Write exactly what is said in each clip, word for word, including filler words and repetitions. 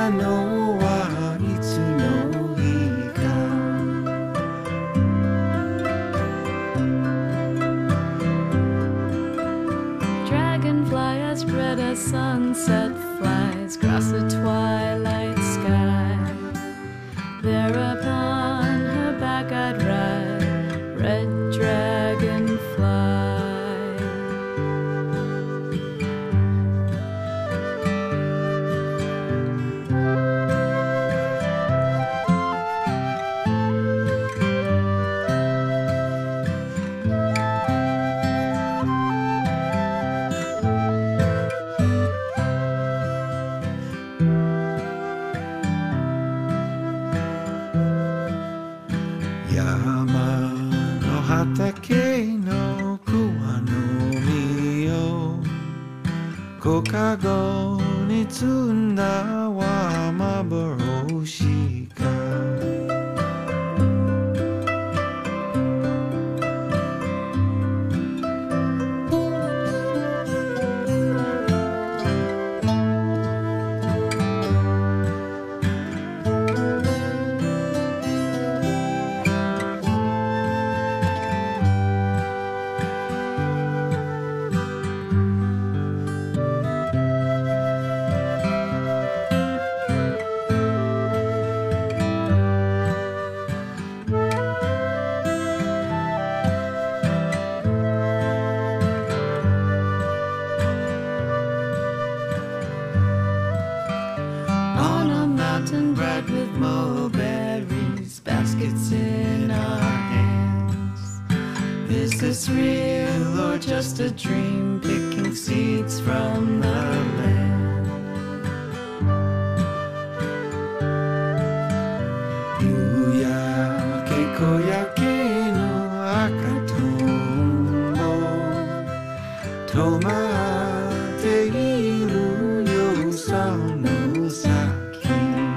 たのはいつの日か。 Dragonfly has spread as sunset flies across the twilight sky. Thereupon her back I'd ride, red dragonfly. Ka go ni tsunda wa maboroshi ka. Is this real or just a dream, picking seeds from the land? Yuya keiko yake no akatombo tomate iru yosa no saki.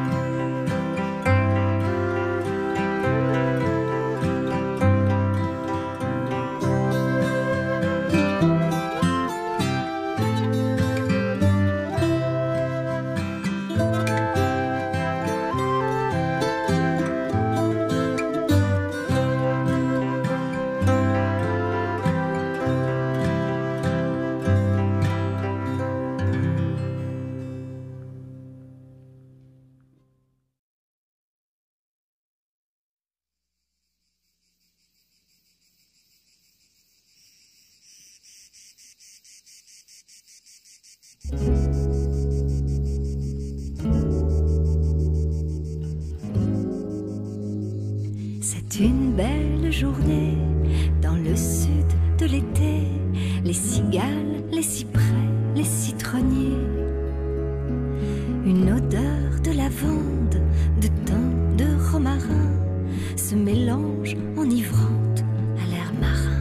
C'est une belle journée dans le sud de l'été. Les cigales, les cyprès, les citronniers. Une odeur de lavande, de thym, de romarin se mélange enivrante à l'air marin.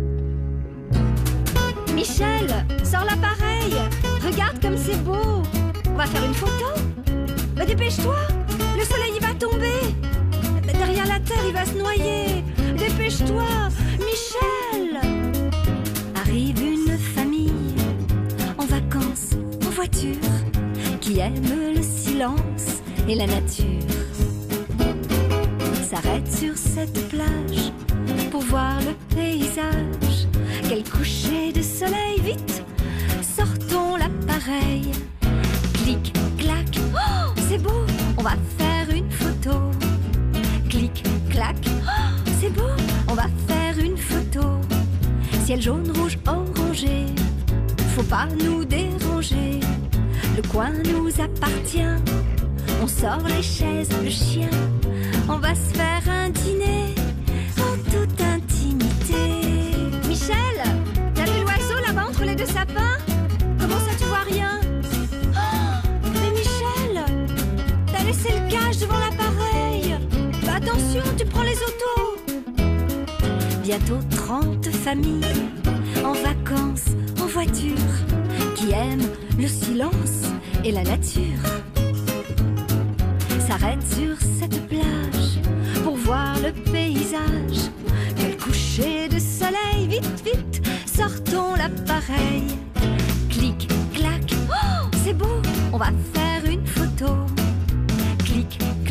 Michel, sors l'appareil. Regarde comme c'est beau. On va faire une photo. Bah, dépêche-toi, le soleil il va tomber. Bah, derrière la terre il va se noyer. Dépêche-toi, Michel. Arrive une famille en vacances, en voiture, qui aime le silence et la nature. S'arrête sur cette plage pour voir le paysage. Quel coucher de soleil, vite, sortons l'appareil. Clic, clac, oh, c'est beau, on va faire une photo. Clic, clac, oh, c'est beau, on va faire une photo. Ciel jaune, rouge, orangé, faut pas nous déranger. Le coin nous appartient, on sort les chaises, le chien. On va se faire un dîner en toute intimité. Michel, t'as vu l'oiseau là-bas entre les deux sapins? Comment ça tu vois rien? Oh, mais Michel, t'as laissé le cage devant l'appareil. Bah attention, tu prends les autos. Bientôt trente familles en vacances, en voiture, qui aiment le silence et la nature. S'arrête sur cette plage pour voir le paysage. Quel coucher de soleil, vite, vite, sortons l'appareil. Clic, clac, oh, c'est beau, on va faire une photo.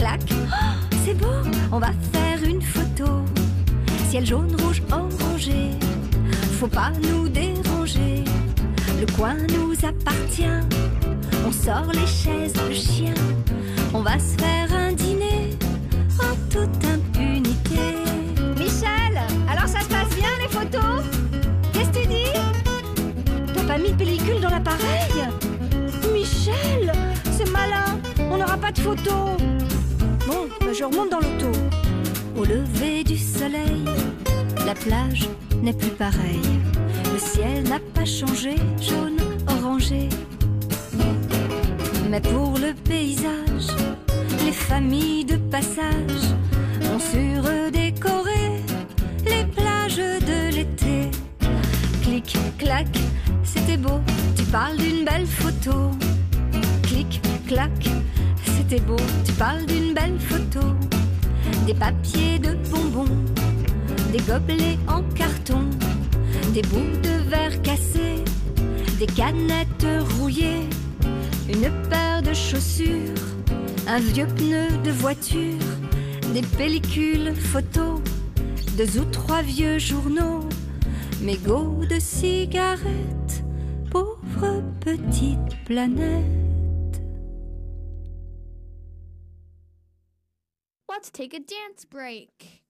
clac. Oh, c'est beau, on va faire une photo. Ciel jaune, rouge, orangé. Faut pas nous déranger. Le coin nous appartient. On sort les chaises, le chien. On va se faire un dîner en toute impunité. Michel, alors ça se passe bien les photos? Qu'est-ce que tu dis? T'as pas mis de pellicule dans l'appareil? Michel, c'est malin, on n'aura pas de photos. Bon, ben je remonte dans l'auto. Au lever du soleil, la plage n'est plus pareille. Le ciel n'a pas changé, jaune, orangé. Mais pour le paysage, les familles de passage ont su redécorer les plages de l'été. Clic, clac, c'était beau, tu parles d'une belle photo. Clic, clac, c'était beau, tu parles d'une belle photo. Des papiers de bonbons, des gobelets en carton, des bouts de verre cassés, des canettes rouillées, une paire de chaussures, un vieux pneu de voiture, des pellicules photos, deux ou trois vieux journaux, mégots de cigarettes, pauvre petite planète. Let's take a dance break.